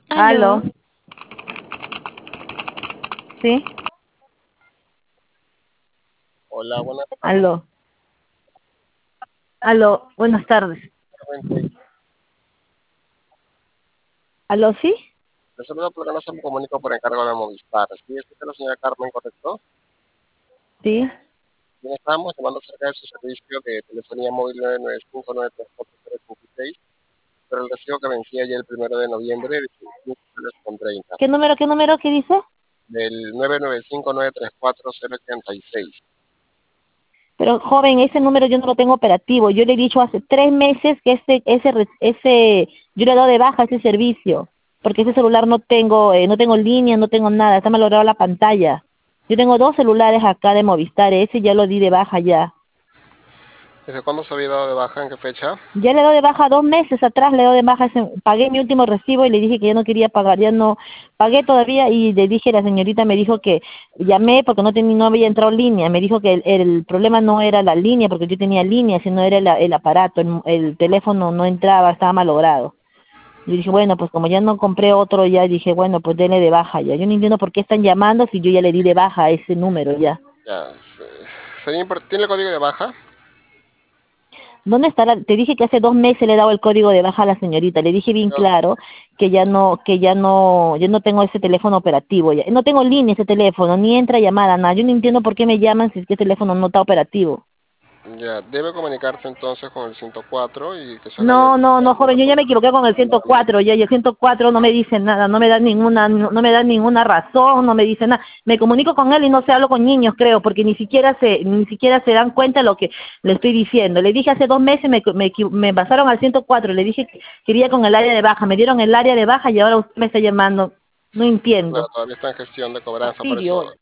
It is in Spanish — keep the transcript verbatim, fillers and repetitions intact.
Aló, Aló, ¿sí? hola, buenas tardes. Aló, aló, buenas tardes. Nuevamente, Aló, ¿sí? le saludo porque no se me comunico por encargo de Movistar. ¿Sí es usted la señora Carmen, correcto? Sí. Bien, estamos llamando acerca de su servicio de telefonía móvil nueve nueve cinco nueve tres cuatro cero cinco seis, pero el recibo que vencía ya el primero de noviembre de quince soles con treinta, ¿Qué número, qué número, qué dice? del nueve nueve cinco nueve tres cuatro cero ochenta y seis. Pero joven, ese número yo no lo tengo operativo. Yo le he dicho hace tres meses que ese, ese, re- ese, yo le he dado de baja ese servicio, porque ese celular no tengo, eh, no tengo línea, no tengo nada, está malogrado la pantalla. Yo tengo dos celulares acá de Movistar, ese ya lo di de baja ya. ¿Desde cuándo se había dado de baja? ¿En qué fecha? Ya le doy de baja dos meses atrás, le doy de baja, ese- pagué mi último recibo y le dije que ya no quería pagar, ya no pagué todavía y le dije, la señorita me dijo que llamé porque no tenía, no había entrado línea, me dijo que el, el problema no era la línea porque yo tenía línea, sino era el, el aparato, el, el teléfono no entraba, estaba malogrado. Y dije, bueno, pues como ya no compré otro, ya dije, bueno, pues denle de baja ya. Yo no entiendo por qué están llamando si yo ya le di de baja a ese número ya. Ya, se- sería impor- ¿Tiene el código de baja? ¿Dónde está la? Te dije que hace dos meses le he dado el código de baja a la señorita. Le dije bien Yo- claro que ya no, que ya no, yo no tengo ese teléfono operativo ya. No tengo línea ese teléfono, ni entra llamada, nada. Yo no entiendo por qué me llaman si es que el teléfono no está operativo. ya, debe comunicarse entonces con el ciento cuatro y que se haga la No, no, no, joven, yo ya me información. equivoqué con el ciento cuatro, ya, y el ciento cuatro no me dice nada, no me da ninguna, no, no me da ninguna razón, no me dice nada. Me comunico con él y no sé, hablo con niños, creo, porque ni siquiera se, ni siquiera se dan cuenta de lo que le estoy diciendo. Le dije hace dos meses, me, me, equi- me pasaron al ciento cuatro, le dije que quería con el área de baja, me dieron el área de baja y ahora usted me está llamando. No Claro, entiendo. todavía está en gestión de cobranza, por Fastidio eso hoy.